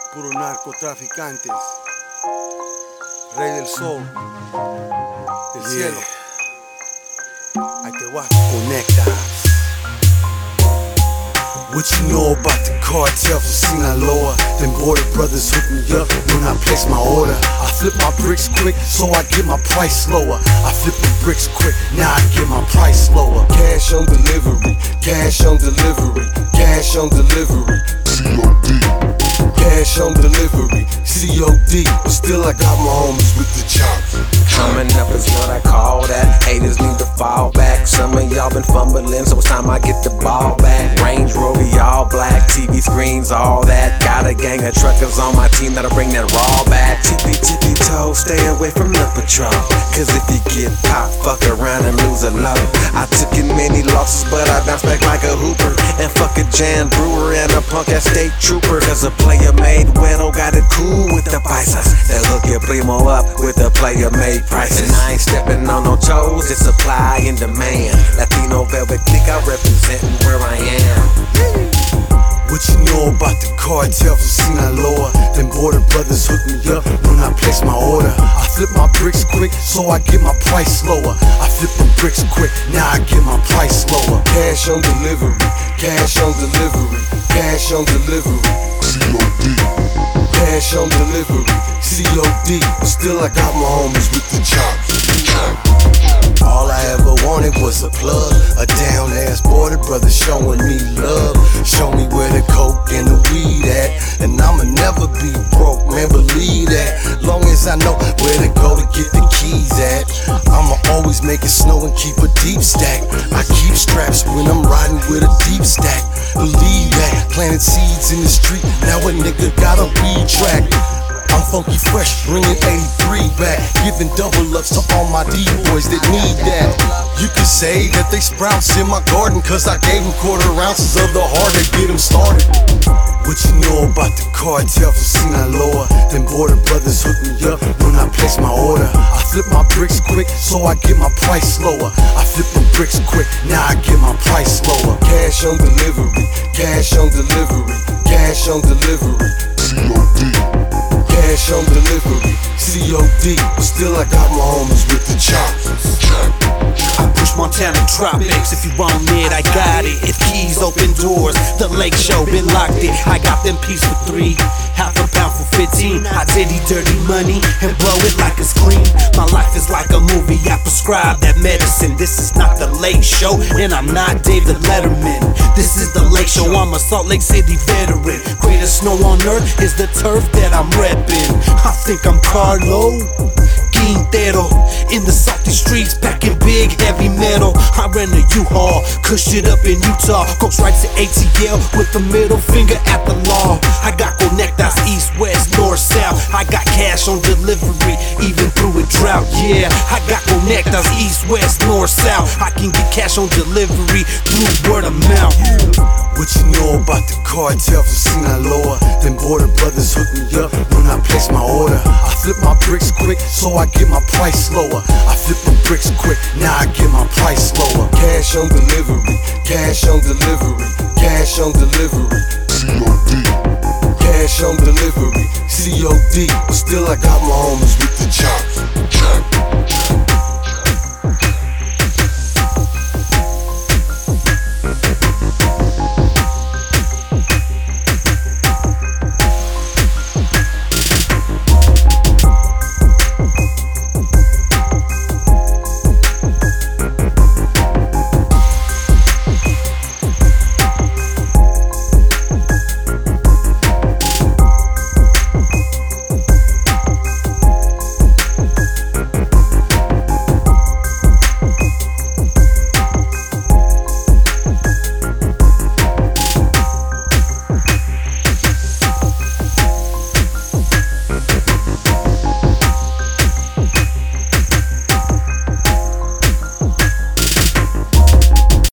Puros narcotraficantes. Rey del sol, del cielo. Ahí te va, conectas. What you know about the cartel from Sinaloa? Them border brothers hook me up when I place my order. I flip my bricks quick, so I get my price lower. I flip the bricks quick, now I get my price lower. Cash on delivery, cash on delivery, cash on delivery. COD. Cash on delivery, COD. But still I got my homies with the chops. Coming up is what I call that. Haters need to fall back. Some of y'all been fumbling, so it's time I get the ball back. Range Rover, all black, TV screens, all that. Got a gang of truckers on my team that'll bring that raw back. Tippy toe, stay away from the patrol. Cause if you get popped, fuck around and lose a load. I took in many losses, but I bounced back like a hooper. And fuck a Jan Brewer and a punk ass state trooper. Cause a player made bueno got it cool with the paisas. They hook your primo up with the player made prices. And I ain't stepping on no toes, it's supply and demand. Latino velvet clique, I representin' where I am. What you know about the cartel from Sinaloa? Them border brothers hook me up when I place my order. I flip my bricks quick, so I get my price lower. I flip the bricks quick, now I get my price lower. Cash on delivery, cash on delivery, cash on delivery. COD. Cash on delivery, COD. But still I got my homies with the chops. All I ever wanted was a plug, a down ass border brother showing me love. Show me where the coke and the weed at, and I'ma never be broke, man, believe that. Long as I know where to go to get the keys at, I'ma always make it snow and keep a deep stack. I keep straps when I'm riding with a deep stack. Believe that, planted seeds in the street, now a nigga got a weed track. I'm funky fresh, bringing 83 back, giving double ups to all my D-boys that need that. You could say that they sprouts in my garden, cause I gave them quarter ounces of the heart to get them started. What you know about the cartel from Sinaloa? Them border brothers hook me up when I place my order. I flip my bricks quick, so I get my price lower. I flip the bricks quick, now I get my price lower. Cash on delivery, cash on delivery, cash on delivery. COD. Cash on delivery, COD. But still I got my homies with the chops. I push Montana Tropics, if you want it, I got it. If keys open doors, the lake show been locked in. I got them peas for 3, half a pound for 15. I diddy dirty money and blow it like it's clean. My life is like a movie, I prescribe that medicine. This is not the late show, and I'm not David Letterman. This is the late show, I'm a Salt Lake City veteran. Greatest snow on earth is the turf that I'm reppin'. I think I'm Carlo Quintero in the salty streets, packing big heavy metal. I ran a U-Haul, cushed it up in Utah. Go stripes to ATL with the middle finger at the law. I got conectas east, west, north, south. I got cash on delivery, even through a drought. Yeah, I got conectas east, west, north, south. I can get cash on delivery through word of mouth. What you know about the cartel from Sinaloa? Them border brothers hook me up when I place my order. I flip my bricks quick, so I get my price lower. I flip the bricks quick, now I get my price lower. Cash on delivery, cash on delivery, cash on delivery. COD. Cash on delivery, COD. But still I got my homies with the chops.